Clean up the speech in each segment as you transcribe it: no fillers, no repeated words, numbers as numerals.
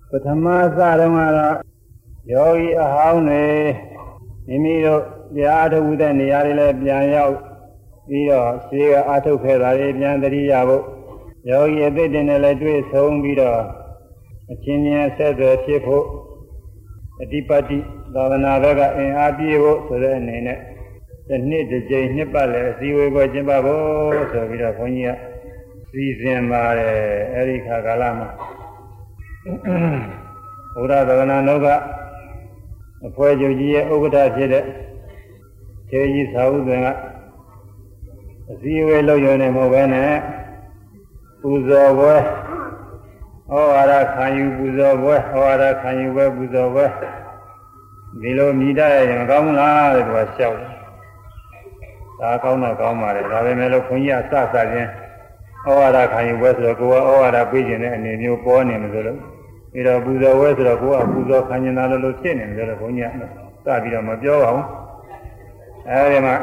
ပထမစတုန်းကတော့ယောဂီအဟောင်းတွေမိမိတို့တရားထုတ်တဲ့နေရာတွေလည်းပြန်ရောက်ပြီးတော့ရှေးကအာထုတ်ခဲ့တာတွေပြန်သတိရဖို့ယောဂီအသစ်တင်နဲ့လည်းတွေ့ဆုံးပြီးတော့အချင်းချင်းဆက်သွယ်ဖြစ်ဖို့အဓိပတိသာသနာ့ဘက်ကအင်အားပြည့်ဖို့ဆိုတဲ့အနေနဲ့တစ်နှစ်တစ်ကြိမ်နှစ်ပတ်လည်းအစည်းအဝေးကိုကျင်းပဖို့ဆိုပြီးတော့ခွန်ကြီးကစီစဉ်ပါတယ်အဲဒီခါကာလမှာဘုရားသာသနာ့တော်အဖွဲ့ချုပ်ကြီးရဲ့ဥက္ကဋ္ဌဖြစ်တဲ့ကျေးကြီးသာဝုသွင်ကအစည်းအဝေးလုပ်ရနေမဟုတ်ပဲနဲ့ပူဇော်ပွဲဩဝါဒခံယူပူဇော်ပွဲဩဝါဒခံယူပွဲပူဇော်ပွဲဒီလိုမြည်တတ်ရင်ကောင်းလားတဲ့သူကလျှောက်တယ်ဒါကောင်းတော့ကောင်းပါလေဒါပေမဲ့လို့ခွန်ကြီးကစချင်းဩဝါဒခံယူပွဲဆိုတော့ကိုယ်ကဩဝါဒပေးခြင်းတဲ့အနေမျိုးပေါ်နေမှာဆိုလို့ပြီးတော့ပူဇော်ပွဲဆိုတော့ကိုယ်ကပူဇော်ခံနေတာလို့ဖြစ်နေတယ်လို့ခွန်ကြီးကစပြီးတော့မပြောပါဘူးအဲဒီမှာ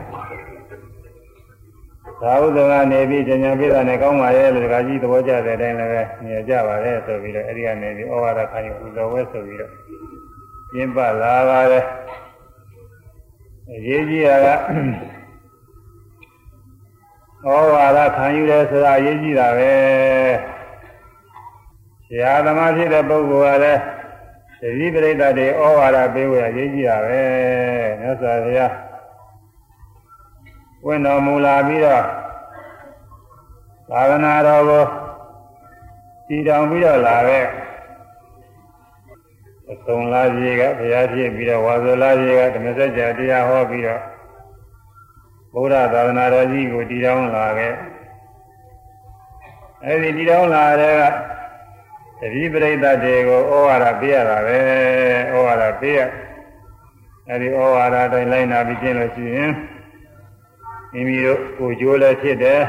သာဝုဒ္ဓကနေပြီးဉာဏ်ပြည့်တာနဲ့ကောင်းပါရဲ့လို့ဒကာကြီးသဘောကျတဲ့အတိုင်းလည်းမြင်ကြပါလေဆိုပြီးတော့အဲဒီကနေပြီးဩဝါဒခံယူပူဇော်ပွဲဆိုပြီးတော့ကျင်းပလာပါတယ်အရေးကြီးတာကဩဝါဒခံယူတယ်ဆိုတာအရေးကြီးတာပဲဆရာသမားဖြစ်တဲ့ပုဂ္ဂိုလ်ကလည်းသတိပရိသတ်တွေဩဝါဒပေးဖို့အရေးကြီးတာပဲမြတ်စွာဘုရားဝင်တော်မူလာပြီးတော့သာသနာတော်ကိုတည်ထောင်ပြီးတော့လာတဲ့အစုံလာကြီးကဘုရားဖြစ်ပြီးတော့ဝါဆိုလာကြီးကဓမ္မစကြာတရားဟောပြီးတော့ဘုရားသာသနာတော်ကြီးကိုတည်ထောင်လာခဲ့အဲဒီတည်ထောင်လာတဲ့ကတတိပရိသတ်တွေကိုဩဝါဒပေးရတာပဲဩဝါဒပေးရအဲဒီဩဝါဒတိုင်းလိုက်နာပြီးကျင့်လို့ရှိရင်မိမိတို့ကိုယ်ကျိုးလည်းဖြစ်တယ်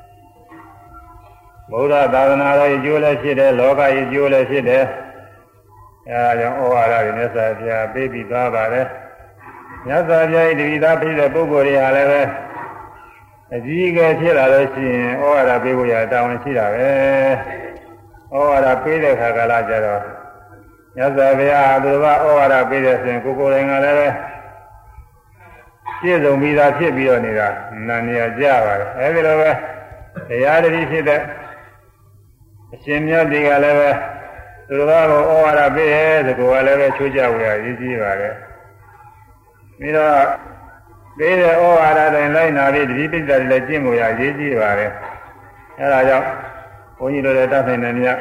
ဘုရားသာသနာတော်ရဲ့ကျိုးလည်းဖြစ်တယ်လောကရဲ့ကျိုးလည်းဖြစ်တယ်အဲဒါကြောင့်ဩဝါဒတွေမြတ်စွာဘုရားပေးပြီးသွားပါတယ်မြတ်စွာဘုရားရဲ့တတိသားပြည့်တဲ့ပုဂ္ဂိုလ်တွေဟာလည်းပဲအကြီးအကဲဖြစ်လာလို့ရှိရင်ဩဝါဒပေးဖို့ရတာဝန်ရှိတာပဲဩဝါဒပေးတဲ့ခါကာလကျတော့မြတ်စွာဘုရားသူတော်ဩဝါဒပေးတဲ့ဆိုရင်ကိုယ်ကိုယ်တိုင်ကလည်းပဲပြည့်စုံပြီးသားဖြစ်ပြီးတော့နေတာနာနေရကြပါတယ်အဲဒီလိုပဲတရားတတိဖြစ်တဲ့အရှင်မြတ်တွေကလည်းပဲသူတော်ကိုဩဝါဒပေးရဲဆိုကိုယ်ကလည်းပဲချိုးကြဝေရရည်ကြီးပါတယ်ပြီးတော့ပေးတဲ့ဩဝါဒတိုင်းလိုက်နာပြီးတတိပိဋကတွေလည်းကျင့်ဖို့ရရည်ကြီးပါတယ်အဲဒါကြောင့်ဘုန်းကြီးတို့လည်းတတ်နိုင်တယ်မြတ်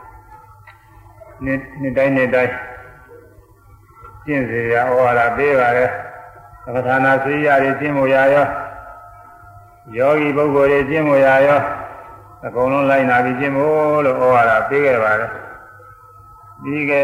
နေ့တိုင်းကျင့်စေရဩဝါဒပေးပါတယ်ပဋ္ဌာနာစရိယာတွေကျင့်ဖို့ရရောယောဂီပုဂ္ဂိုလ်တွေကျင့်ဖို့ရရောအကုန်လုံးလိုက်နာပြီးကျင့်ဖို့လို့ဩဝါဒပေးခဲ့ပါတယ်ပြီးခဲ့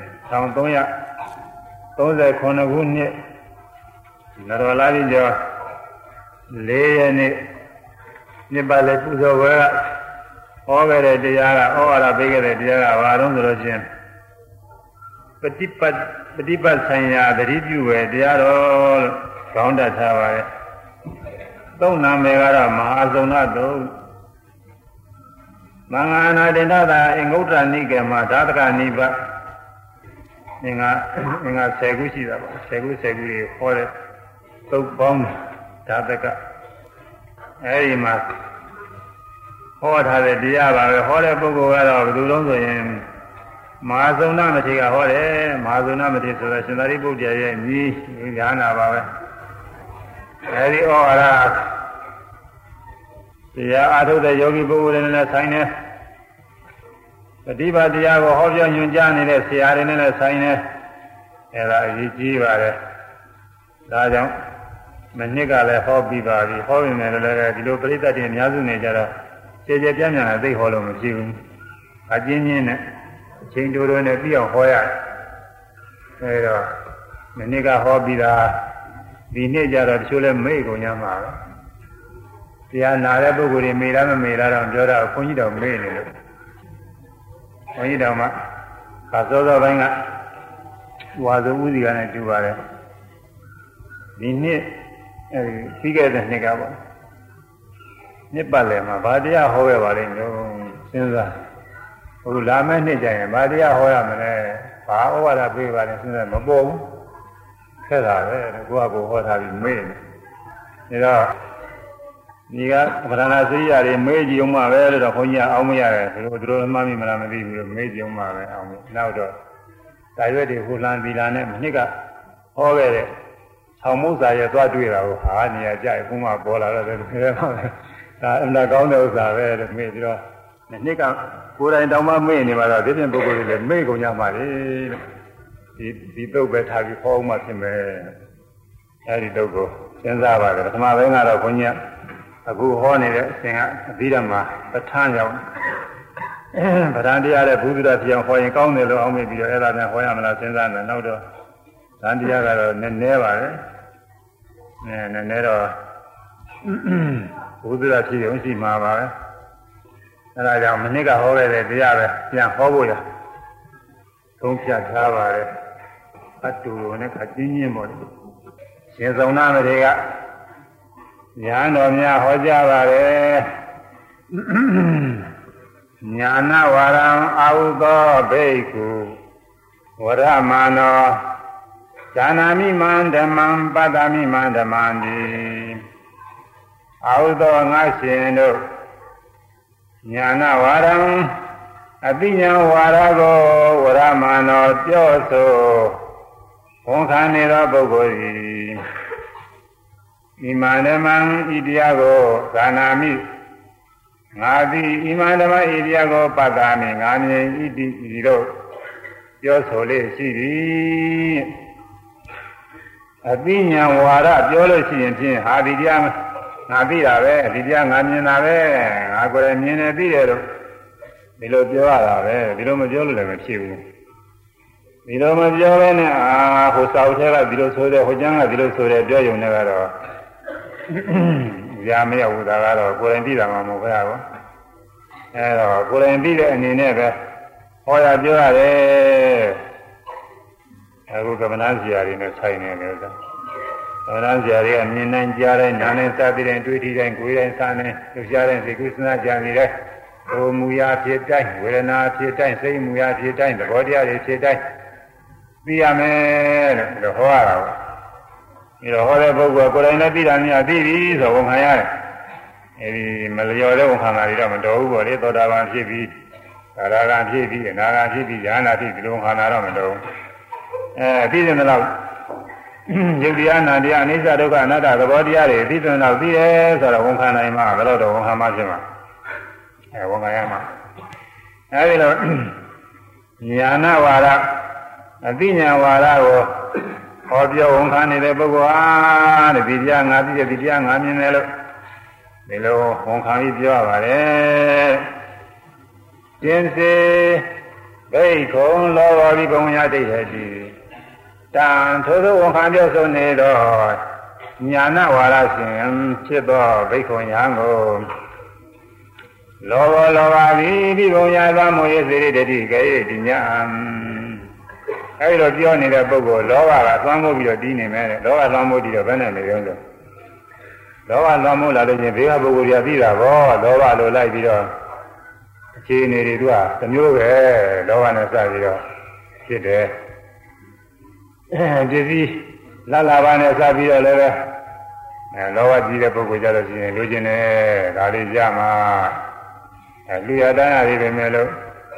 1339ခုနှစ်နရောလာပြီကျော်4ရက်နေ့နှစ်ပတ်လည်းပူဇော်ပွဲကဟောခဲ့တဲ့တရားကဩဝါဒပေးခဲ့တဲ့တရားကဘာလို့ဆိုလို့ချင်းပฏิပတ်ဆိုင်ရာသတိပြုပဲတရားတော်လို့ခေါင်းတတ်ထားပါတယ်သုံးနာမည်ကတော့မဟာသုဏတုမင်္ဂအနာတင်္ထတာအင်္ဂုတ္တနိကေမှာဓာတကနိဗ္ဗအင်္ဂါ10ခုရှိတာပါ10ခုတွေဟောတဲ့သုတ်ပေါင်းဓာတကအဲဒီမှာဟောထားတဲ့တရားပါပဲဟောတဲ့ပုဂ္ဂိုလ်ကတော့ဘယ်သူလုံးဆိုရင်မဟာသုဏမထေရကဟောတယ်မဟာသုဏမထေရဆိုတော့ရှင်သာရိပုတ္တရာရဲ့ညီဉာဏပါပဲအဲဒီဩဝါဒတရားအားထုတ်တဲ့ယောဂီပုဂ္ဂိုလ်တွေနဲ့ဆိုင်တယ်ပฏิပါတရားကိုဟောပြောညွှန်ကြားနေတဲ့ဆရာတွေနဲ့လည်းဆိုင်တယ်အဲဒါအရေးကြီးပါတယ်ဒါကြောင့်မနှစ်ကလည်းဟောပြီးပါပြီဟောပြီမယ်လည်းဒီလိုပရိသတ်တွေအများစုနေကြတော့ကျေကျေပြန့်ပြန့်သိဟောလို့မရှိဘူးအချင်းချင်းနဲ့အချိန်တိုတိုနဲ့ပြီးအောင်ဟောရတယ်အဲဒါမနှစ်ကဟောပြီးတာဒီနေ့ကျတော့တချို့လည်းမေ့ကုန်ကြမှာပဲတရားနာတဲ့ပုဂ္ဂိုလ်တွေမေ့လားမမေ့လားတော့ပြောတာခွန်ကြီးတော်မေ့နေလို့ခွန်ကြီးတော်မှာခါစောစောပိုင်းကဝါစုဥစီကနဲ့တူပါတယ်ဒီနှစ်ပြီးခဲ့တဲ့နှစ်ကပေါ့နှစ်ပတ်လည်မှာဗာတရားဟောခဲ့ပါလိမ့်လို့စဉ်းစားဟိုလာမဲ့နှစ်ကျရင်ဗာတရားဟောရမလဲဘာဩဝါဒပေးပါလဲစဉ်းစားမပေါ်ဘူးခက်တာပဲကိုကကိုဟောထားပြီးမေ့နေဒါတော့ဒီကဗရဏစိရိယာတွေမေ့ကြည့်အောင်မှပဲလို့တော့ခွန်ကြီးအောင်မရတယ်သူတို့မှတ်မိမလားမသိဘူးလို့မေ့ကြည့်အောင်မှပဲအောင်နောက်တော့တာရွက်တွေဟိုလန်ဒီလာနဲ့မနှစ်ကဟောခဲ့တဲ့ဆောင်းမုတ်စာရဲ့သွားတွေ့တာကိုဟာနေရာကြိုက်ခုမှပေါ်လာတော့တယ်ခဲပါပဲဒါအမှန်ကောင်းတဲ့ဥစ္စာပဲလို့မေ့ပြီးတော့နှစ်ကကိုယ်တိုင်တောင်မှမေ့နေမှာတော့ဒီပြင်ပုဂ္ဂိုလ်တွေလည်းမေ့ကုန်ကြမှာလေဒီတုတ်ပဲထားပြီးဟောမှဖြစ်မယ်အဲဒီတုတ်ကိုစဉ်းစားပါတယ်ပထမပိုင်းကတော့ခွန်ကြီးအခုဟောနေတဲ့အစဉ်ကအပြီးတော့မှပဋ္ဌာန်းကြောင့်ဗဒံတရားတဲ့ဘုဒ္ဓတရားပြောင်းဟောရင်ကောင်းတယ်လို့အောင်မေ့ပြီးတော့အဲ့ဒါနဲ့ဟောရမလားစဉ်းစားနေနောက်တော့ဗဒံတရားကတော့နည်းနည်းပါပဲနည်းနည်းတော့ဘုဒ္ဓတရားဖြစ်ရုံရှိမှာပါပဲအဲ့ဒါကြောင့်မနစ်ကဟောခဲ့တဲ့တရားပဲပြန်ဟောဖို့ရသုံးဖြတ်ထားပါတယ်အတူတူနဲ့ခချင်းချင်းပေါ့ရှင်ဆောင်နာမတွေကညာတော်များဟောကြားပါတယ်ညာနာဝရံအာဟုသောဘိက္ခုဝရမနောဇာနာမိမံဓမ္မံပတ္တမိမံဓမ္မံတိအာဟုသောငါရှင်တို့ညာနာဝရံအတိညာဝါရကိုဝရမနောပြောဆိုဝန်ခံနေသောပုဂ္ဂိုလ်သည်ဣမန္တမံဣတရားကိုဇာနာမိငါသည်ဣမန္တမဣတရားကိုပတ္တာမိငါမြင်ဣတိဤတို့ပြောဆိုလေရှိသည်အတိညာဝါရပြောလို့ရှိရင်ဖြင့်ဟာဒီတရားငါသိတာပဲဒီတရားငါမြင်တာပဲငါကိုယ်လည်းမြင်နေသိတယ်လို့ဒီလိုပြောရတာပဲဒီလိုမပြောလို့လည်းမဖြစ်ဘူးဒီလိုမပြောဘဲနဲ့ဟိုစာအုပ်ထဲကဒီလိုဆိုတယ်ဟိုကျမ်းကဒီလိုဆိုတယ်ပြောရုံနဲ့ကတော့ရာမရဘူးဒါကတော့ကိုယ်တိုင်သိတာမှမဟုတ်ပါဘူးအဲတော့ကိုယ်တိုင်သိတဲ့အနေနဲ့ပဲဟောရပြောရတယ်အခုကမ္မနာဇာတိနဲ့ဆိုင်နေတယ်ဆိုကမ္မနာဇာတိကမြင်နိုင်ကြားတိုင်းနားနဲ့စသည်တိုင်းတွေးထီတိုင်းကိုယ်တိုင်းစားနေလှူရှားတဲ့စိတ်ကူးစဉ်းစားကြံနေတယ်ဟိုမူရာဖြစ်တိုင်းဝေဒနာဖြစ်တိုင်းစိတ်မူရာဖြစ်တိုင်းသဘောတရားတွေဖြစ်တိုင်းသိရမယ်လို့ဟောရတာပေါ့ဒီတော့ဟောတဲ့ပုဂ္ဂိုလ်ကိုယ်တိုင်လည်းသိတာများသိပြီဆိုဝန်ခံရတယ်အဲဒီမလျော်တဲ့ဝန်ခံတာတွေတော့မတော်ဘူးပေါ့လေသောတာပန်ဖြစ်ပြီးသာရဂံဖြစ်ပြီးအနာဂံဖြစ်ပြီးဉာဏ်နာဖြစ်ဒီလိုဝန်ခံတာတော့မတော်ဘူးသိတဲ့လောက်ယုတ်တရားနာတရားအနိစ္စဒုက္ခအနတ္တသဘောတရားတွေသိတဲ့လောက်သိတယ်ဆိုတော့ဝန်ခံနိုင်မှာဘယ်တော့ဝန်ခံမှဖြစ်မှာဝန်ခံရမှာအဲဒီလိုဉာဏဝါဒအသိဉာဏ်ဝါဒကိုဟောပြောဝန်ခံနေတဲ့ပုဂ္ဂိုလ်အားတဲ့ဒီတရားငါသိတယ်ဒီတရားငါမြင်တယ်လို့ဒီလိုဝန်ခံပြီးပြောရပါတယ်ကျင်စေဘိက္ခုံလောဘဝိဘုံရဒိဋ္ဌိတိတံထိုသို့ဝန်ခံပြောဆိုနေတော့ညာဏဝါဒရှင်ဖြစ်သောဘိက္ခုံယံကိုလောဘလောဘဝိဘုံရသောမောဟစေတတိကေတိညာအဲဒီလိုပြောနေတဲ့ပုဂ္ဂိုလ်လောဘကသွမ်းမိုးပြီးတော့တီးနေမယ်တဲ့လောဘသွမ်းမိုးတီးတော့ဘယ်နဲ့နေရောဆိုလောဘသွမ်းမိုးလာလို့ချင်းဘေးကပုဂ္ဂိုလ်တွေကပြီးတာဗောလောဘလိုလိုက်ပြီးတော့အခြေအနေတွေသူကတစ်မျိုးပဲလောဘနဲ့စပြီးတော့ဖြစ်တယ်ဒီစီလာလာပါနဲ့စပြီးတော့လည်းပဲလောဘကြီးတဲ့ပုဂ္ဂိုလ်ကြလို့ရှိရင်လိုချင်တယ်ဒါလေးရမှာလူရတန်းရည်ပဲမဲ့လို့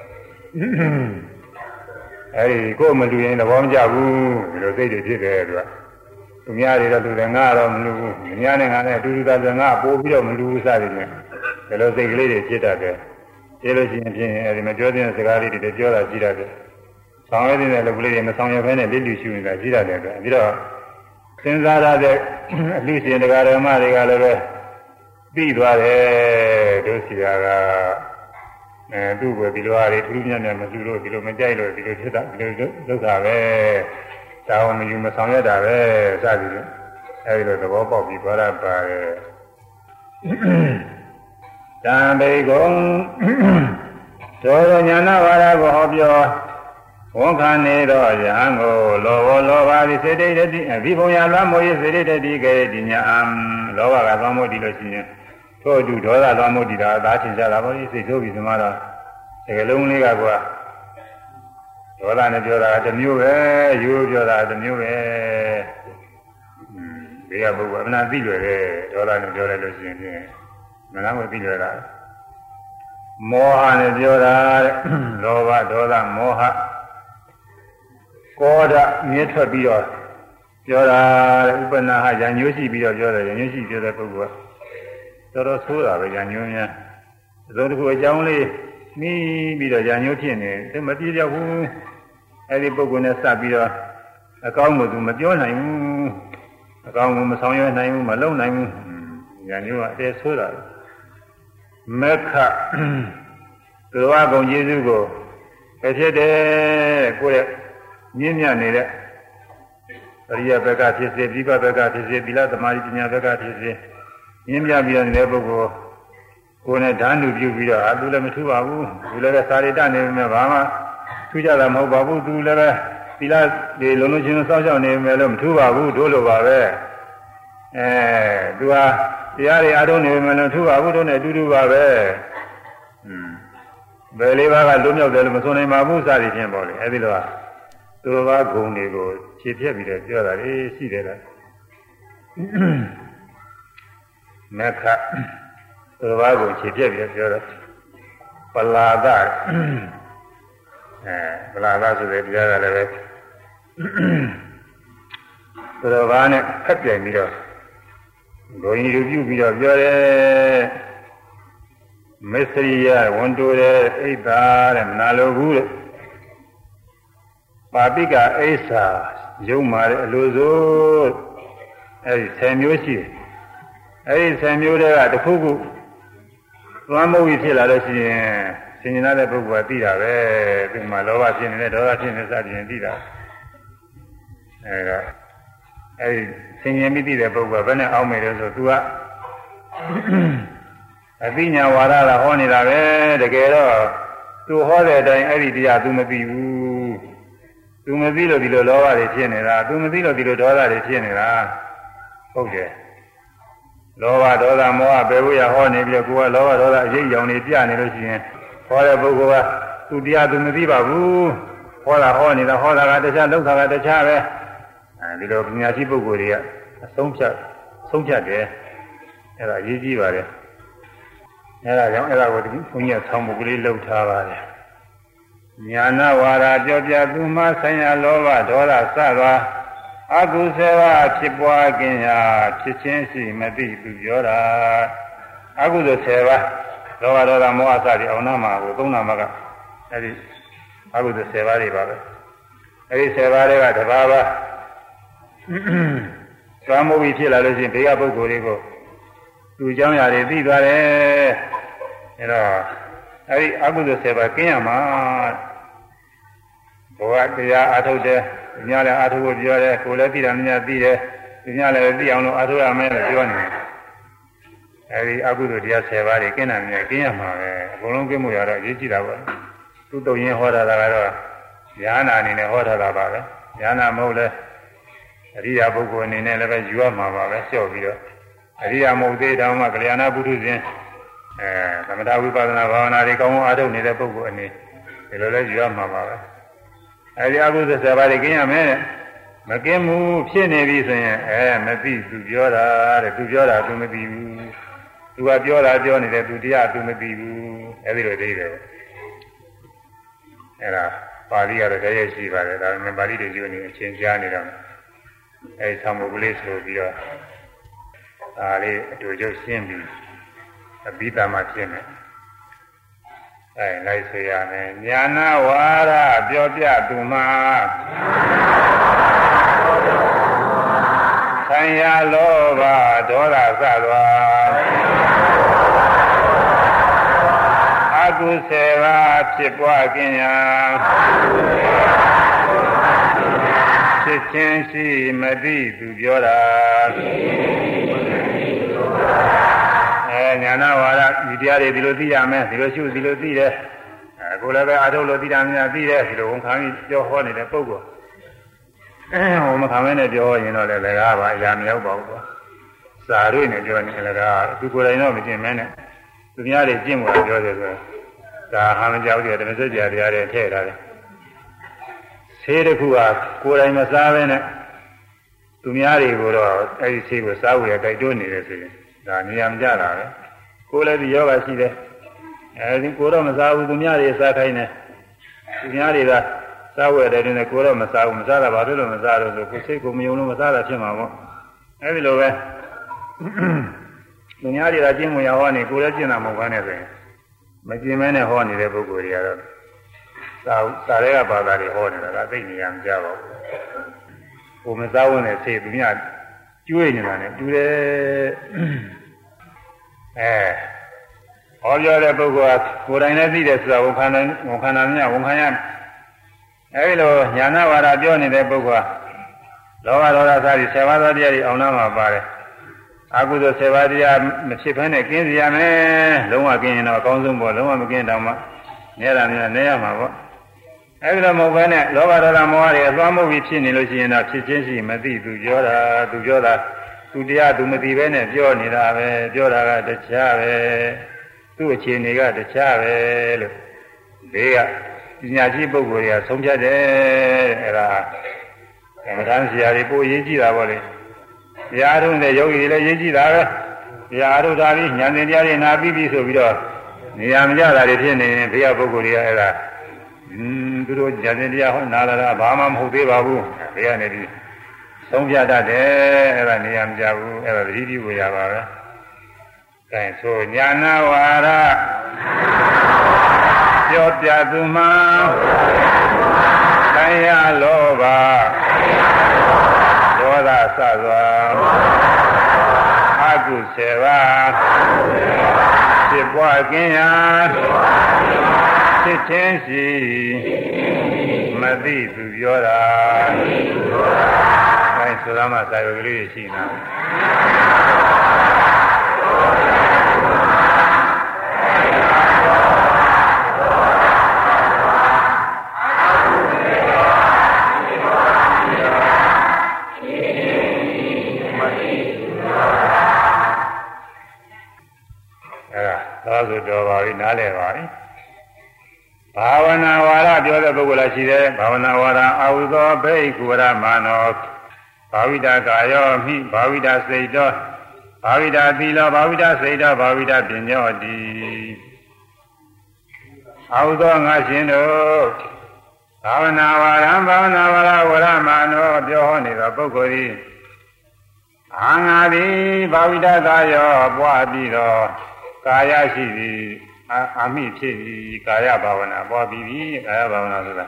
အဲဒီကိုယ်မလူရင်သဘောမကျဘူးဒီလိုစိတ်တွေဖြစ်တယ်သူများတွေတော့လူတယ်ငါတော့မလူဘူးသူများနဲ့ငါနဲ့အတူတူသာငါပို့ပြီးတော့မလူဘူးစသည်ဖြင့်ဒီလိုစိတ်ကလေးတွေဖြစ်တတ်တယ်ပြောလို့ရှိရင်ဖြင့်အဲဒီမပြောတဲ့စကားလေးတွေပြောတာရှိတတ်တယ်ဆောင်ရတဲ့လူကလေးတွေမဆောင်ရဘဲနဲ့လိလူရှူနေတာရှိတတ်တယ်ပြီးတော့စဉ်းစားရတဲ့အလူရှင်တရားဓမ္မတွေကလည်းပဲပြီးသွားတယ်တို့စီတာကသူ့ကိုဒီလိုအားတွေထူးထူးမြတ်မြတ်မလှူလို့ဒီလိုမကြိုက်လို့ဒီလိုဖြစ်တာဒီလိုလုပ်တာပဲဒါအောင်မယူမဆောင်ရတာပဲစသည်ဖြင့်အဲဒီလိုသဘောပေါက်ပြီးသွားရပါတယ်တံဘေကုံသောဉာဏဝါဒကိုဟောပြောဝန်ခံနေတော့ယဟန်ကိုလောဘလောဘသည်စေတတိအဘိဘုံရလွမ်းမိုး၏စေတတိကေတိညာလောဘကလွမ်းမိုးတည်လို့ရှိရင်ထို့အတူဒေါသလွမ်းမိုးတည်တာအသာထင်ရှားတာပေါ့ဒီစိတ်ဆိုးပြီးသမားတော့ဒီကလုံးလေးကကွာဒေါသနဲ့ပြောတာတစ်မျိုးပဲရိုးပြောတာတစ်မျိုးပဲဒီကပုဂ္ဂိုလ်အမှန်သိလွယ်တယ်ဒေါသနဲ့ပြောလိုက်လို့ရှိရင်ဖြင့်မနာမသိလွယ်တာမောဟနဲ့ပြောတာလောဘဒေါသမောဟကောဓမြဲထွက်ပြီးတော့ပြောတာဥပနာဟရညှိုးရှိပြီးတော့ပြောတယ်ရညှိုးရှိပြောတဲ့ပုဂ္ဂိုလ်ကတော်တော်ဆိုးတာပဲရညှိုးများသုံးတစ်ခုအကြောင်းလေးနှီးပြီးတော့ရညှိုးဖြစ်နေတယ်မပြေပြောက်ဘူးအဲ့ဒီပုဂ္ဂိုလ်နဲ့စပ်ပြီးတော့အကောင်းကိုသူမပြောနိုင်ဘူးအကောင်းကိုမဆောင်ရွက်နိုင်ဘူးမလုပ်နိုင်ဘူးရညှိုးကအတဲဆိုးတာမက္ခသူတော်ဘုံကျေးဇူးကိုဖြစ်တယ်ကိုယ့်ရဲ့မြင့်မြတ်နေတဲ့အရိယဘက်ကဖြစ်စေဒီဘဘက်ကဖြစ်စေသီလသမာဓိပညာဘက်ကဖြစ်စေမြင့်မြတ်ပြီးတော့နေတဲ့ပုဂ္ဂိုလ်ကိုယ်နဲ့ဓာတ်လူပြုပြီးတော့သူလည်းမထူပါဘူးသူလည်းပဲစာရိတ္တနေမယ်ဘာမှထူးကြတာမဟုတ်ပါဘူးသူလည်းပဲသီလတွေလုံးလုံးချင်းစောင့်ရှောက်နေမယ်လို့မထူးပါဘူးတို့လိုပါပဲသူဟာတရားတွေအားထုတ်နေမယ်လို့ထူးပါဘူးတို့နဲ့အတူတူပါပဲဘယ်လေးပါးကလွတ်မြောက်တယ်လို့မဆိုနိုင်ပါဘူးစသည်ဖြင့်ပေါ့လေအဲဒီလိုကသူတော်ဘာဂုဏ်တွေကိုခြေဖြတ်ပြီးတော့ပြောတာလေရှိတယ်လားမက္ခသူတော်ဘာဂုဏ်ခြေဖြတ်ပြီးတော့ပြောတော့ပလာဒပလာဒဆိုတဲ့တရားကလည်းပဲသူတော်ဘာနဲ့ဖက်ပြိုင်ပြီးတော့ဂုဏ်ကြီးပြုပြီးတော့ပြောတယ်မစ္စရိယဝန်တိုတဲ့အိတ်သာတဲ့မနာလိုဘူးတဲ့ပါပိကအိဋ္ဌာရုံမာတဲ့အလိုစိုးအဲဒီ10မျိုးရှိတယ်အဲဒီ10မျိုးတွေကတစ်ခုခုသွားမဟုတ်ပြီဖြစ်လာလို့ရှိရင်ဆင်ញင်တဲ့ပုဂ္ဂိုလ်ကသိတာပဲဒီမှာလောဘဖြစ်နေတယ်ဒေါသဖြစ်နေစသည်ဖြင့်သိတာအဲဒီဆင်ញင်ပြီးသိတဲ့ပုဂ္ဂိုလ်ကဘယ်နဲ့အောင်းမယ်လဲဆိုသူကအသိဉာဏ်ဝါဒလာဟောနေတာပဲတကယ်တော့သူဟောတဲ့အတိုင်းအဲ့ဒီတရားသူမသိဘူးသူမသိလို့ဒီလိုလောဘတွေဖြစ်နေတာသူမသိလို့ဒီလိုဒေါသတွေဖြစ်နေတာဟုတ်တယ်လောဘဒေါသမောဟဘယ်ဘုရားဟောနေပြီကိုကလောဘဒေါသအရေးအယောင်တွေပြနေလို့ရှိရင်ဟောတဲ့ပုဂ္ဂိုလ်ကသူတရားသူမသိပါဘူးဟောတာဟောနေတာဟောတာကတခြားလောက်တာကတခြားပဲဒီလိုပညာရှိပုဂ္ဂိုလ်တွေကအဆုံးဖြတ်တယ်အဲ့ဒါအရေးကြီးပါတယ်အဲ့ဒါကြောင့်အဲ့ဒါကိုဘုန်းကြီးကဆောင်းပုဂ္ဂိုလ်လေးလှုပ်ထားပါတယ်ညာနာဝါဒပြောပြသူမှဆိုင်ရာလောဘဒေါသစသောအကုသလဖြစ်ပွားခြင်းရာဖြစ်ချင်းရှိမသိသူပြောတာအကုသိုလ်10ပါးလောဘဒေါသမောဟစသည်အောင်နာမှာကိုသုံးနာမှာကအဲ့ဒီအကုသိုလ်10ပါးတွေပါပဲအဲ့ဒီ10ပါးတွေကတစ်ပါးပါသွမ်းမှုပြီးဖြစ်လာလို့ရှိရင်ဘေးကပုဂ္ဂိုလ်တွေကိုသူเจ้าရာတွေသိသွားတယ်အဲ့တော့အဲ့ဒီအကုသိုလ်10ပါးကင်းရမှာဘဝတရားအားထုတ်တယ်ညလည်းအားထုတ်ဖို့ပြောတယ်ကိုယ်လည်းသိတာများသိတယ်ညလည်းသိအောင်လို့အားထုတ်ရမယ်လို့ပြောနေတယ်အဲ့ဒီအကုသိုလ်တရား10ပါးတွေကင်းတာများကင်းရမှာပဲအကုန်လုံးကင်းမှုရတော့အရေးကြီးတာပေါ့သူတုံရင်ဟောတာကတော့ဉာဏ်အနေနဲ့ဟောထားတာပါပဲဉာဏ်မဟုတ်လဲအရိယာပုဂ္ဂိုလ်အနေနဲ့လည်းပဲယူရမှာပါပဲလျှော့ပြီးတော့အရိယာမဟုတ်သေးတောင်မှကလျာဏပုထုဇဉ်သမထဝိပဿနာဘာဝနာတွေကောင်းကောင်းအားထုတ်နေတဲ့ပုဂ္ဂိုလ်အနေဒီလိုလဲယူရမှာပါပဲအဲဒီအကုသိုလ်10ပါးတွေကင်းရမယ်တဲ့မကင်းမှုဖြစ်နေပြီဆိုရင်မသိသူပြောတာတဲ့သူပြောတာသူမသိဘူးသူကပြောတာပြောနေတယ်သူတရားသူမသိဘူးအဲဒီလိုသိတယ်အဲဒါပါဠိကတော့တည်းရဲ့ရှိပါတယ်ဒါပေမဲ့ပါဠိတွေကျွနေအချင်းကြားနေတော့အဲဒီသံဃာကလေးဆိုပြီးတော့ဒါလေးအတူတူရှင်းပြီးအဘိဓမ္မာဖြစ်မယ်လိုက်ဆိုရမယ်ညာနာဝါဒပြောပြသူမှာဆံရလောဘဒေါသစသောအကုသေဘာဖြစ်ပွားခြင်းရာဖြစ်ချင်းရှိမသိသူပြောတာညာနာဝါဒဒီတရားတွေဒီလိုသိရမယ်ဒီလိုရှုဒီလိုသိတယ်ကိုယ်လည်းပဲအာထုတ်လို့သိတာများသိတယ်ဒီလိုဝန်ခံပြီးပြောဟောနေတဲ့ပုဂ္ဂိုလ်ဟိုမခံမဲနဲ့ပြောရင်တော့လည်းကားပါအရာမရောက်ပါဘူးကွာစာရွေးနဲ့ပြောနေလည်းကားသူကိုယ်တိုင်တော့မကျင့်မဲနဲ့သူများတွေကျင့်ဖို့ပြောတယ်ဆိုဒါဟာမကြောက်ကြတယ်မစကြတရားတွေထည့်ထားတယ်ဆေးတစ်ခုဟာကိုယ်တိုင်မစားဘဲနဲ့သူများတွေကိုတော့အဲဒီဆေးကိုစားဖို့ရတိုက်တွန်းနေတယ်ဆိုရင်ဒါနေရာမကျတာပဲကိုယ်လည်းဒီယောဂရှိတယ်အဲဒီကိုယ်တော့မစားဘူးသူများတွေစားခိုင်းတယ်သူများတွေကစားဝယ်တယ်နဲ့ကိုယ်တော့မစားဘူးမစားတာဘာလို့လဲမစားတော့ဆိုကိုယ်စိတ်ကိုမယုံလို့မစားတာဖြစ်မှာပေါ့အဲဒီလိုပဲသူများတွေကကျင့်ဝင်ရဟောနေကိုယ်လည်းကျင့်တာမဟုတ်ဘဲနဲ့ဆိုရင်မကျင့်မဲနဲ့ဟောနေတဲ့ပုဂ္ဂိုလ်တွေကတော့သာရဲကဘာသာတွေဟောနေတာကသိနေရမကြပါဘူး။ကိုမစားဝင်တဲ့ဆေးသူများကျွေးနေတာနဲ့တူတယ်။ဟောပြောတဲ့ပုဂ္ဂိုလ်ကကိုယ်တိုင်လည်းသိတယ်ဆိုတာဝန်ခံတယ်ဝန်ခံတာများဝန်ခံရအဲဒီလိုညာနာဝါဒပြောနေတဲ့ပုဂ္ဂိုလ်ကလောဘဒေါသစသည်7ပါးသောတရားတွေအောင်နာမှာပါတယ်။အကုသိုလ်7ပါးတရားမဖြစ်ဘဲနဲ့ကင်းစီရမယ်။လုံးဝကင်းရင်တော့အကောင်းဆုံးပေါ့လုံးဝမကင်းတော့မှနေရမြဲနေရမှာပေါ့အဲဒီလိုမဟုတ်ဘဲနဲ့လောဘဒေါသမောဟတွေအသွားမှုပြီးဖြစ်နေလို့ရှိရင်တော့ဖြစ်ချင်းရှိမသိသူပြောတာသူတရားသူမသိဘဲနဲ့ပြောနေတာပဲပြောတာကတခြားပဲသူ့အခြေအနေကတခြားပဲလို့ဒီကပညာရှိပုဂ္ဂိုလ်တွေကဆုံးဖြတ်တယ်အဲဒါကမ္မဋ္ဌာန်းဆရာတွေပို့ရေးကြည့်တာပေါ့လေတရားထုံးတဲ့ယောဂီတွေလည်းရေးကြည့်တာပဲတရားထုံးတာပြီးဉာဏ်သင်တရားတွေနာပြီးပြီဆိုပြီးတော့နေရာမကျတာတွေဖြစ်နေရင်ဘုရားပုဂ္ဂိုလ်တွေကအဲ့ဒါသူတို့ဉာဏ်သင်တရားဟောနာလာတာဘာမှမဟုတ်သေးပါဘူးဘုရားနေပြီးသုံးပြတတ်တယ်အဲ့ဒါနေရာမကျဘူးအဲ့ဒါသတိပြုရပါပဲ။အဲဆိုညာနာဝါဒပြောပြသူမှာတိုင်းရလောဘဒေါသစသောအကုစေပါဖြစ်ပွားခြင်းရာဖြစ်ခြင်းရှိမသိသူပြောတာအဲဆိုတော့မှစာရုပ်ကလေးရှိနေတာဆိုတော်ပါပြီနားလည်ပါပြီဘာဝနာဝါဒပြောတဲ့ပုဂ္ဂိုလ်ရှိတယ်ဘာဝနာဝါဒအာဟုသောဘိက္ခုရမနောဘာဝိတာကာယောမိဘာဝိတာစိတ်တော်ဘာဝိတာသီလောဘာဝိတာစိတ်တော်ဘာဝိတာပညောတိအာဟုသောငါရှင်တို့ဘာဝနာဝါဒဘာဝနာဝါဒဝရမနောပြောဟောနေသောပုဂ္ဂိုလ်ဤအာငါသည်ဘာဝိတာကာယောပွားပြီးတော့ကာယရှိသည်အာမိဖြစ်သည်ကာယဘာဝနာပေါ်ပြီးပြီကာယဘာဝနာဆိုတာ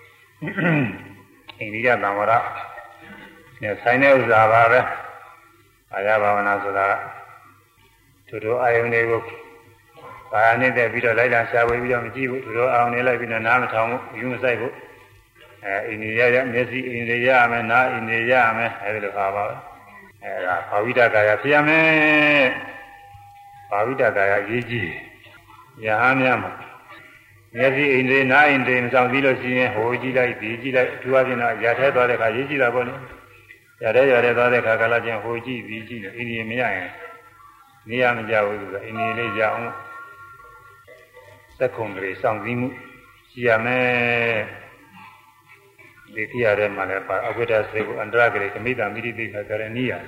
အိန္ဒိယသံဝရနဲ့ဆိုင်တဲ့ဥစ္စာပါပဲကာယဘာဝနာဆိုတာသူတို့အာယုန်တွေကိုကာယနဲ့တက်ပြီးတော့လိုက်လာရှားဝေးပြီးတော့မကြည့်ဘူးသူတို့အာယုန်တွေလိုက်ပြီးတော့နားမထောင်ဘူးယူမဆိုင်ဘူးအိန္ဒိယရမျက်စိအိန္ဒိယရမယ်နားအိန္ဒိယရမယ်အဲဒီလိုပါပါအဲဒါဘာဝိတကာယဖြစ်ရမယ်ဘာဝိတကာယရေးကြည့်ရဟန်းများမှာမျက်စိအိန္ဒြေနားအိန္ဒြေမဆောင်ပြီးလို့ရှိရင်ဟိုကြည့်လိုက်ဒီကြည့်လိုက်သူအပြင်တော့ရထဲသွားတဲ့ခါရေးကြည့်တာပေါ့လေရထဲသွားတဲ့ခါကလာချင်းဟိုကြည့်ဒီကြည့်တယ်အိန္ဒြေမရရင်နေရမကြဘူးဆိုတော့အိန္ဒြေလေးရအောင်စက်ခုံကလေးစောင့်စည်းမှုရှိရမယ်ဒီတိရထဲမှာလည်းပါအဝိဒ္ဓစေကိုအန္တရကလေးကမိတာမိတိပိခကရဏီယ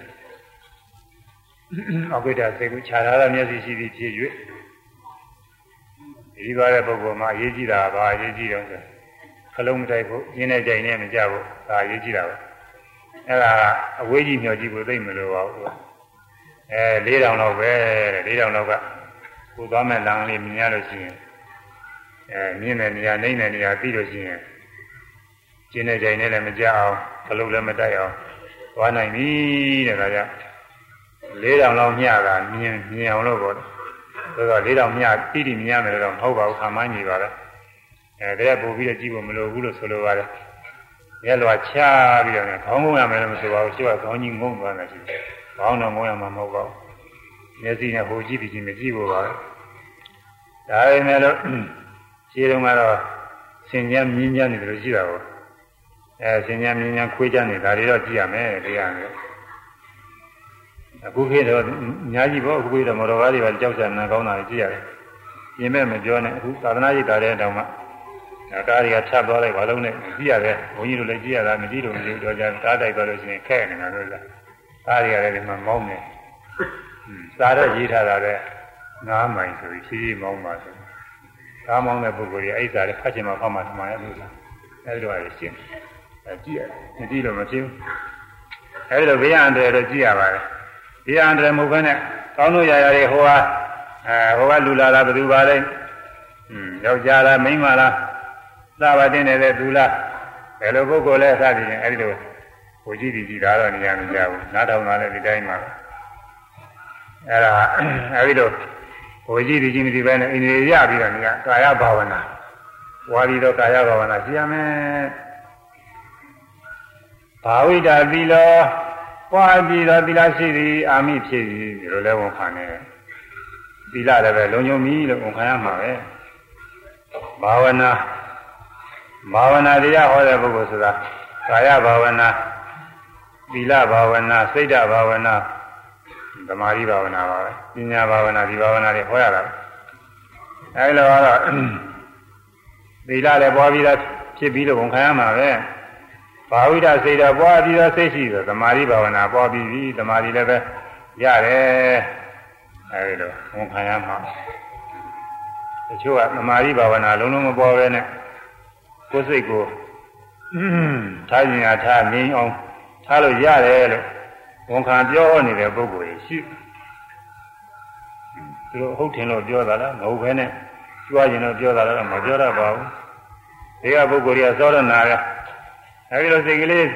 အဝိဒ္ဓစေကိုခြားထားတဲ့မျက်စိရှိသည်ဖြစ်၍ဒီသွားတဲ့ပုဂ္ဂိုလ်မှာအရေးကြီးတာပါအရေးကြီးတော့ဆိုခလုံးမတိုက်ဖို့ရင်းနဲ့ကြိုင်နဲ့မကြဘူးဒါအရေးကြီးတာပါအဲ့ဒါအဝေးကြီးမျှော်ကြည့်ဖို့သိမလို့ပါဘူး4000လောက်ပဲ4000လောက်ကကိုသွားမဲ့လမ်းလေးမြင်ရလို့ရှိရင်မြင်တဲ့နေရာနှိမ့်တဲ့နေရာပြီးလို့ရှိရင်ကျင်းတဲ့ကြိုင်နဲ့လည်းမကြအောင်ခလုံးလည်းမတိုက်အောင်သွားနိုင်ပြီတဲ့ဒါကြောင့်4000လောက်မျှတာမြင်အောင်လို့ပေါ့ဆိုတော့4000မြတိတိမြင်ရမယ်တော့မဟုတ်ပါဘူးခံမှန်းနေပါလားတည်းပို့ပြီးတော့ကြည့်ဖို့မလိုဘူးလို့ဆိုလိုပါတယ်ရဲလွာချပြီးတော့ခေါင်းငုံရမယ်လို့မဆိုပါဘူးသူကခေါင်းကြီးငုံသွားတယ်ရှိတယ်ခေါင်းတော့ငုံရမှာမဟုတ်ပါဘူးမျက်စိနဲ့ဟိုကြည့်ပြီးချင်းမကြည့်ဖို့ပါပဲဒါပေမဲ့လို့ခြေတုံးကတော့ဆင်ញမ်းမြင်းညမ်းနေတယ်လို့ရှိတာပေါ့ဆင်ញမ်းမြင်းညမ်းခွေးကြနေဒါတွေတော့ကြည့်ရမယ်တရားနဲ့အခုခေတ်တော့အများကြီးပေါ့အခုခေတ်တော့မော်တော်ကားတွေပါကြောက်ကြနာကောင်းတာကြည့်ရတယ်ပြင်မဲ့မပြောနဲ့အခုသာသနာ့ရိပ်တာတဲ့တောင်မှကားတွေကထပ်သွားလိုက်ဘာလို့လဲကြည့်ရတယ်ဘုန်းကြီးတို့လည်းကြည့်ရတာမကြည့်လို့မကြည့်တော့ကြကားတိုက်သွားလို့ရှိရင်ခဲနေတာလို့လားကားတွေကလည်းဒီမှာမောင်းနေစားတော့ရေးထားတာလည်း9မိုင်ဆိုပြီးဖြည်းဖြည်းမောင်းပါဆိုကားမောင်းတဲ့ပုဂ္ဂိုလ်ကြီးအဲ့စားလည်းဖတ်ချင်မှဖောက်မှထမှရလို့လားအဲ့လိုရတယ်ရှင်းကြည့်ရတယ်မကြည့်လို့မဖြစ်ဘူးအဲ့လိုဘေးအန္တရာယ်တော့ကြည့်ရပါတယ်ဘေးအန္တရာယ်မဟုတ်ဘဲနဲ့ကောင်းလို့ရရတွေဟိုကလူလာတာဘယ်သူပါလဲယောက်ျားလားမိန်းမလားသာပါတင်နေတဲ့သူလားဘယ်လိုပုဂ္ဂိုလ်လဲစသည်ဖြင့်အဲဒီလိုဟိုကြည့်ဒီဒါတော့နေရာမကြဘူးနားထောင်တာလည်းဒီတိုင်းပါပဲအဲဒါအဲဒီလိုဟိုကြည့်ဒီပဲနဲ့အိန္ဒိယရပြီးတော့နေရာကာယဘာဝနာဝါဒီတော့ကာယဘာဝနာရှိရမယ်ဘာဝိတာသီလောပွားပြီးတော့သီလရှိသည်အာမိဖြစ်သည်ဒီလိုလဲဝန်ခံနေတယ်သီလလည်းပဲလုံခြုံပြီလို့ဝန်ခံရမှာပဲဘာဝနာတရားဟောတဲ့ပုဂ္ဂိုလ်ဆိုတာကာယဘာဝနာသီလဘာဝနာစိတ်ဓာတ်ဘာဝနာသမာဓိဘာဝနာပါပဲပညာဘာဝနာဒီဘာဝနာတွေဟောရတာအဲဒီလိုတော့သီလလည်းပွားပြီးတော့ဖြစ်ပြီးလို့ဝန်ခံရမှာပဲဘာဝိဒစိတ်ဓာတ်ပွားပြီးတော့စိတ်ရှိတယ်သမာဓိဘာဝနာပွားပြီးပြီသမာဓိလည်းပဲရတယ်အဲဒီလိုဝန်ခံရမှာတချို့ကသမာဓိဘာဝနာလုံးလုံးမပေါ်ပဲနဲ့ကိုယ်စိတ်ကိုထားရင်ထားငြိမ်းအောင်ထားလို့ရတယ်လို့ဝန်ခံပြောနေတဲ့ပုဂ္ဂိုလ်ကြီးရှိသူတို့ဟုတ်တယ်လို့ပြောတာလားမဟုတ်ဘဲနဲ့ကြွားရင်တော့ပြောတာလားမပြောတတ်ပါဘူးဒီကပုဂ္ဂိုလ်ကြီးကစောရနာကအဲဒီလိုစိတ်ကလေး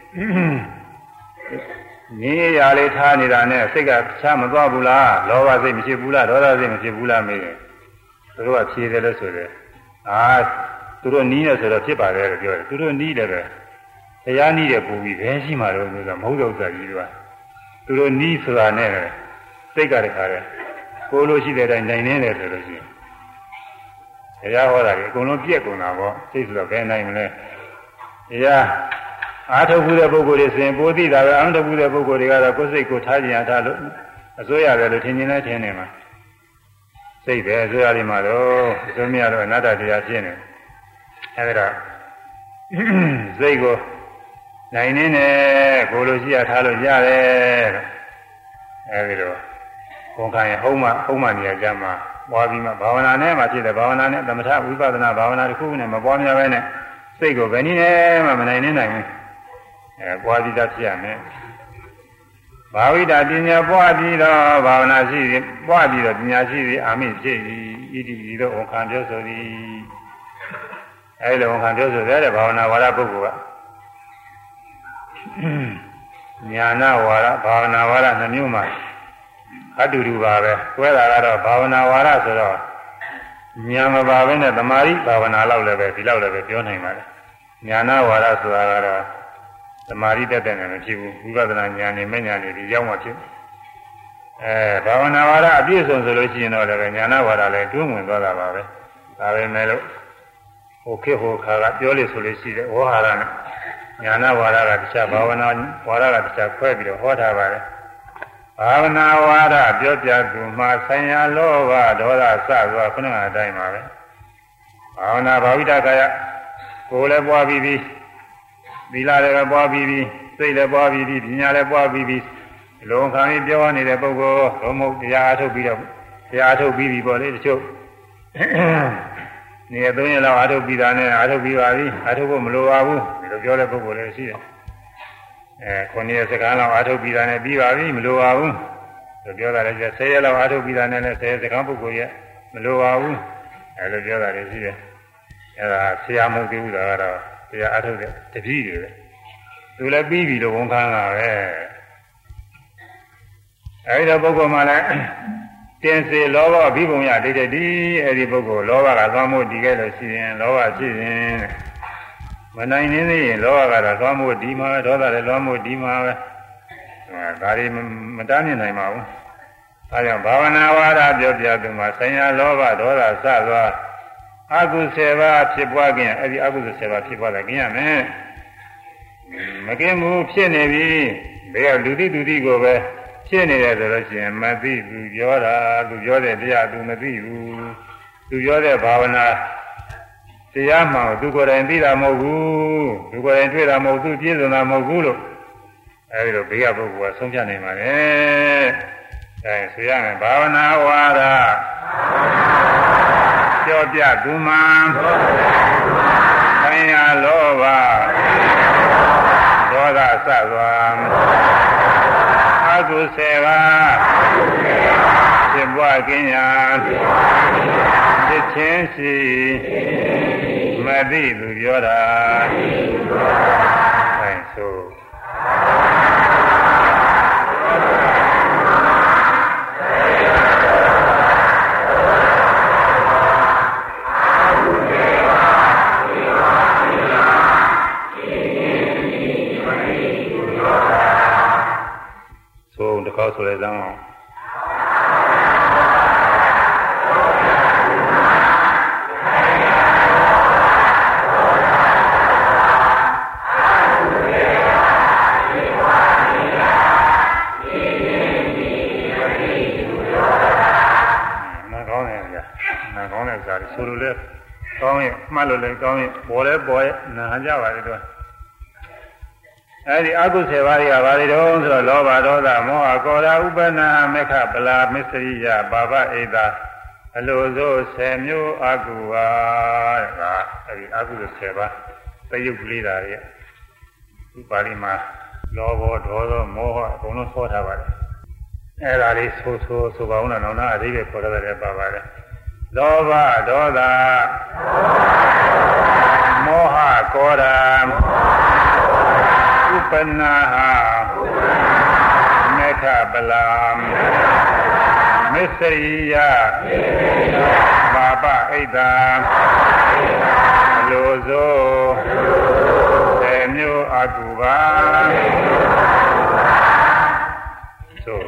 ငြင်းရလေးထားနေတာနဲ့စိတ်ကချမသွားဘူးလားလောဘစိတ်မရှိဘူးလားဒေါသစိတ်မရှိဘူးလားမေးတယ်သူတို့ကဖြေတယ်လို့ဆိုတယ်သူတို့နီးတယ်ဆိုတော့ဖြစ်ပါတယ်လို့ပြောတယ်သူတို့နီးတယ်ပဲတရားနီးတယ်ပူပြီးဘယ်ရှိမှတော့ဆိုတာမဟုတ်တော့စားကြီးကသူတို့နီးဆိုတာနဲ့စိတ်ကတခါတည်းကိုလိုရှိတဲ့အတိုင်းနိုင်နေတယ်ဆိုလို့ရှိရင်တရားဟောတာကြီးအကုန်လုံးပြက်ကုန်တာပေါ့စိတ်ဆိုတော့ဘယ်နိုင်မလဲတရားအားထုတ်ဘူးတဲ့ပုဂ္ဂိုလ်တွေဆိုရင်ပိုသိတာပဲအားထုတ်ဘူးတဲ့ပုဂ္ဂိုလ်တွေကတော့ကိုယ်စိတ်ကိုထားကြရထားလို့အစိုးရတယ်လို့ထင်နေလဲထင်နေမှာစိတ်ပဲအစိုးရတွေမှာတော့အစိုးမရတော့အနတ္တတရားဖြစ်နေအဲဒါစိတ်ကိုနိုင်နေတယ်ကိုလိုရှိရထားလို့ရတယ်အဲဒီတော့ဝန်ခံရင်ဟုတ်မှနေရာကြမှာပွားပြီးမှဘာဝနာနဲ့မှဖြစ်တယ်ဘာဝနာနဲ့သမထဝိပဿနာဘာဝနာတစ်ခုနဲ့မပွားများပဲနဲ့စိတ်ကိုဘယ်နည်းနဲ့မှမနိုင်နိုင်ဘူးပွားပြီးသားဖြစ်ရမယ်ဘာဝိတာပညာပွားပြီးတော့ဘာဝနာရှိပြီးပွားပြီးတော့ပညာရှိပြီးအာမိဖြစ်၏ဣတိဤသို့ဝန်ခံပြောဆိုသည်အဲဒီလိုဝန်ခံပြောဆိုရတဲ့ဘာဝနာဝါဒပုဂ္ဂိုလ်ကဉာဏဝါဒဘာဝနာဝါဒနှမျိုးမှာအတူတူပါပဲတွဲတာကတော့ဘာဝနာဝါဒဆိုတော့ဉာဏ်မပါဘဲနဲ့သမာဓိဘာဝနာလောက်လည်းပဲဒီလောက်လည်းပဲပြောနိုင်ပါတယ်ဉာဏဝါဒဆိုတာကတော့သမာဓိတက်တဲ့နဲ့မဖြစ်ဘူးဝိပဿနာဉာဏ်နဲ့မဉာဏ်နဲ့ဒီရောက်မှဖြစ်ဘာဝနာဝါဒအပြည့်စုံဆိုလို့ရှိရင်တော့လည်းဉာဏဝါဒလည်းတွင်းဝင်သွားတာပါပဲဒါပဲမဲ့လို့ဟိုခေတ်ဟိုခါကပြောလို့ဆိုလို့ရှိတယ်ဝဟာရနဲ့ဉာဏဝါဒကတခြားဘာဝနာဝါဒကတခြားခွဲပြီးတော့ဟောထားပါတယ်ဘာဝနာဝါဒပြောပြသူမှာဆိုင်ရာလောဘဒေါသစသွားခုနကအတိုင်းပါပဲဘာဝနာဘာဝိတကာယကိုယ်လည်းပွားပြီးပြီသီလလည်းပွားပြီးပြီစိတ်လည်းပွားပြီးပြီပညာလည်းပွားပြီးပြီလုံခံပြီးပြောနေတဲ့ပုဂ္ဂိုလ်ဘုံမဟုတ်တရားအထုတ်ပြီးတော့တရားအထုတ်ပြီးပြီပေါ့လေတချို့နေ3ရက်လောက်အထုတ်ပြီးတာနဲ့အထုတ်ပြီးပါပြီအထုတ်ဖို့မလိုပါဘူးဒီလိုပြောတဲ့ပုဂ္ဂိုလ်လည်းရှိတယ်9ရက်စကားလောက်အထုတ်ပြီးတာနဲ့ပြီးပါပြီမလိုပါဘူးဆိုပြောတာလည်း10ရက်လောက်အထုတ်ပြီးတာနဲ့လည်း10ရက်စကားပုဂ္ဂိုလ်ရဲ့မလိုပါဘူးအဲလိုပြောတာလည်းရှိတယ်အဲဒါဆရာမဟုတ်သေးဘူးတော့တရားအထုတ်တဲ့တပည့်တွေပဲသူလည်းပြီးပြီလို့ဝန်ခံတာပဲအဲဒီတော့ပုဂ္ဂိုလ်မှလည်းတင်စေလောဘဘိဘုံရဒိဋ္ဌိဒီအဲဒီပုဂ္ဂိုလ်လောဘကသွားမှုဒီခဲ့လို့ရှိရင်လောဘဖြစ်ရင်မနိုင်နေသေးရင်လောဘကတော့သွားမှုဒီမှာဒေါသလည်းသွားမှုဒီမှာပဲဒါတွေမတားမြင်နိုင်ပါဘူးအဲကြောင့်ဘာဝနာဝါဒပြောပြသူမှာဆင်ညာလောဘဒေါသစသွားအကုသိုလ်ပါဖြစ်ပွားခြင်းအဲဒီအကုသိုလ်ပါဖြစ်ပွားတာကျင်ရမယ်မကင်းဘူးဖြစ်နေပြီဘယ်ကလူတိကိုပဲဖြစ်နေတယ်ဆိုလို့ရှိရင်မသိဘူးပြောတာသူပြောတဲ့တရားသူမသိဘူးသူပြောတဲ့ဘာဝနာတရားမှန်သူကိုယ်တိုင်သိတာမဟုတ်ဘူးသူကိုယ်တိုင်တွေ့တာမဟုတ်သူပြည့်စုံတာမဟုတ်ဘူးလို့အဲဒီလိုဘေးကပုဂ္ဂိုလ်ကဆုံးဖြတ်နိုင်ပါလေအဲဆိုရမယ်ဘာဝနာဝါဒပြောပြသူမှန်ခံရလောဘဒေါသစစွာအကုသေပါဖြစ်ပွားခြင်းရာဖြစ်ချင်းရှိမသိသူပြောတာအဲဆိုတခေါက်ဆိုလိုက်စမ်းအောင်ဆိုလိုလဲကောင်းရင်မှတ်လို့လဲကောင်းရင်ပေါ်လဲပေါ်ရဲ့နာကြပါလေတော့အဲဒီအကုသေဘာတွေကဘာတွေတုံးဆိုတော့လောဘဒေါသမောဟကောရာဥပနာမေခပလာမစ္စရိယဘာဝဣဒာအလိုစိုး10မျိုးအကုဟာတဲ့ကအဲဒီအကုသေ10ပါးသရုပ်ကလေးတာတွေဒီပါဠိမှာလောဘဒေါသမောဟအကုန်လုံးဟောထားပါတယ်အဲဒါလေးဆိုပါဦးလားနောက်အဓိပ္ပာယ်ခေါ်ရတယ်ပါပါတယ်လောဘဒေါသမောဟကောရာဥပနာမေခပလာမစ္စရိယဘာပဣဒာအလိုစိုး10မျိုးအကုပါဆို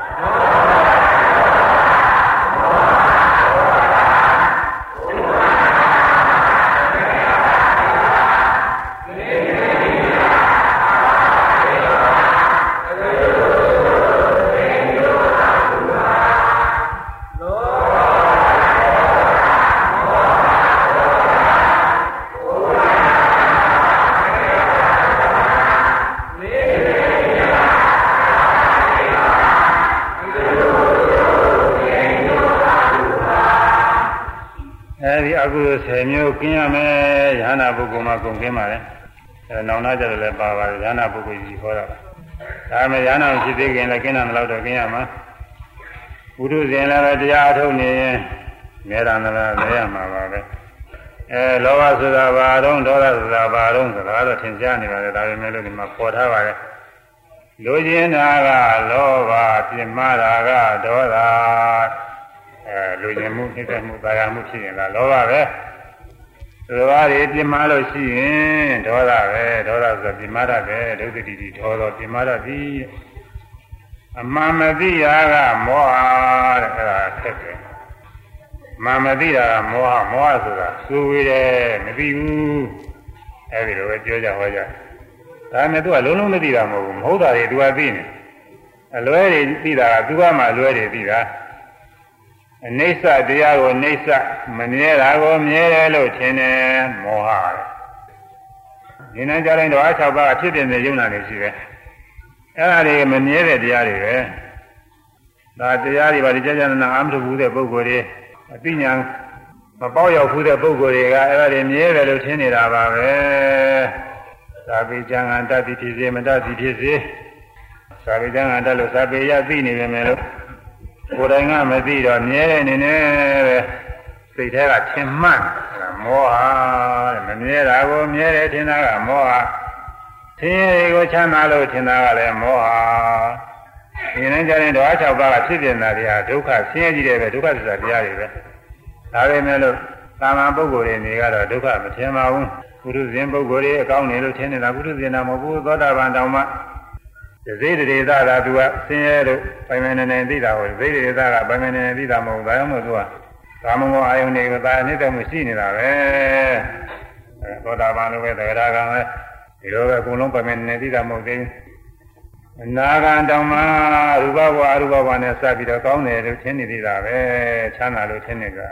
အခု10မျိုးกินရမယ်ယဟနာပုဂ္ဂိုလ်မှာကုန်กินပါတယ်အဲနောင်နာကြတယ်လည်းပါပါတယ်ယဟနာပုဂ္ဂိုလ်ကြီးခေါ်တာဒါပေမဲ့ယဟနာရှိသေးခင်လည်းกินတာမလို့တော့กินရမှာဘုဒ္ဓဇင်လည်းတရားအထုတ်နေရင်မဲရနာလည်းလဲရမှာပါပဲအဲလောဘဆိုတာဘာတော့ဒေါသဆိုတာဘာတော့ဆိုတာတော့သင်ကြားနေပါတယ်ဒါပေမဲ့လို့ဒီမှာပေါ်ထားပါတယ်လူကျင်တာကလောဘပြင်းမာတာကဒေါသလူကျင်မှုနှိမ့်သက်မှုသာယာမှုဖြစ်ရင်လားလောဘပဲဒီလိုပါးတွေပြင်းမာလို့ရှိရင်ဒေါသပဲဒေါသဆိုပြင်းမာတတ်တယ်ဒုက္ခတိတိဒေါသပြင်းမာတတ်သည်အမှန်မသိရာကမောဟတဲ့အဲ့ဒါခက်တယ်မှန်မသိတာကမောဟဆိုတာသိုးဝေးတယ်မသိဘူးအဲ့ဒီလိုပဲပြောကြဟောကြဒါနဲ့သူကလုံးလုံးမသိတာမဟုတ်ဘူးမဟုတ်တာတွေသူကသိနေအလွဲတွေသိတာကသူကမှအလွဲတွေသိတာအနိစ္စတရားကိုအနိစ္စမမြဲတာကိုမြဲတယ်လို့ထင်တယ်မောဟတဲ့ဒီနေ့ကြားတိုင်းတော့အ၆ပါးဖြစ်ပြနေရုံနာနေရှိတယ်အဲ့ဒါတွေမမြဲတဲ့တရားတွေပဲဒါတရားတွေပါဒီကြာကြာနာအာမထုတ်ဘူးတဲ့ပုဂ္ဂိုလ်တွေအသိဉာဏ်မပေါက်ရောက်ဘူးတဲ့ပုဂ္ဂိုလ်တွေကအဲ့ဒါတွေမြဲတယ်လို့ထင်နေတာပါပဲသာပေကျမ်းဂန်တတ်သည်ဖြစ်စေမတတ်သည်ဖြစ်စေသာပေကျမ်းဂန်တတ်လို့သာပေရသိနေပေမဲ့လို့ကိုယ်တိုင်ကမသိတော့မြဲတဲ့အနေနဲ့ပဲစိတ်ထဲကထင်မှန်မောဟတဲ့မမြဲတာကိုမြဲတယ်ထင်တာကမောဟသင်ရည်ကိုချမ်းသာလို့ထင်တာကလည်းမောဟဒီနေ့ကျရင်တော့အ၆ပါးကဖြစ်ပြနေတာတွေဟာဒုက္ခဆင်းရဲကြီးတယ်ပဲဒုက္ခသစ္စာတရားတွေပဲဒါပေမဲ့လို့သာမန်ပုဂ္ဂိုလ်တွေနေကတော့ဒုက္ခမထင်ပါဘူးပုရုဇဉ်ပုဂ္ဂိုလ်တွေအကောင်းနေလို့ထင်နေတာပုရုဇဉ်နာမဟုတ်ဘူးသောတာပန်တောင်မှသေတေသသာသူကဆင်းရဲလို့ပိုင်မနေနေသိတာကိုသေတေသကပိုင်မနေနေသိတာမဟုတ်ဒါကြောင့်မို့သူကကာမဂုဏ်အာယုန်တွေကသာအနိတ္တမှုရှိနေတာပဲသောတာပန်လိုပဲသဂရကံပဲဒီလိုပဲအကုန်လုံးပိုင်မနေနေသိတာမဟုတ်သေးဘူးအနာဂံတောင်မှရူပဘဝအရူပဘဝနဲ့စပြီးတော့ကောင်းတယ်လို့ထင်နေသေးတာပဲချမ်းသာလို့ထင်နေတာ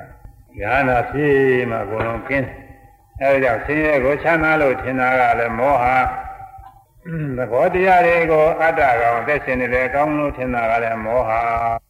ညာနာဖြစ်မှအကုန်လုံးကင်းအဲဒါကြောင့်ဆင်းရဲကိုချမ်းသာလို့ထင်တာကလည်းမောဟသဘောတရားတွေကိုအတ္တကောင်သက်ရှင်နေတယ်အကောင်းလို့ထင်တာကလည်းမောဟ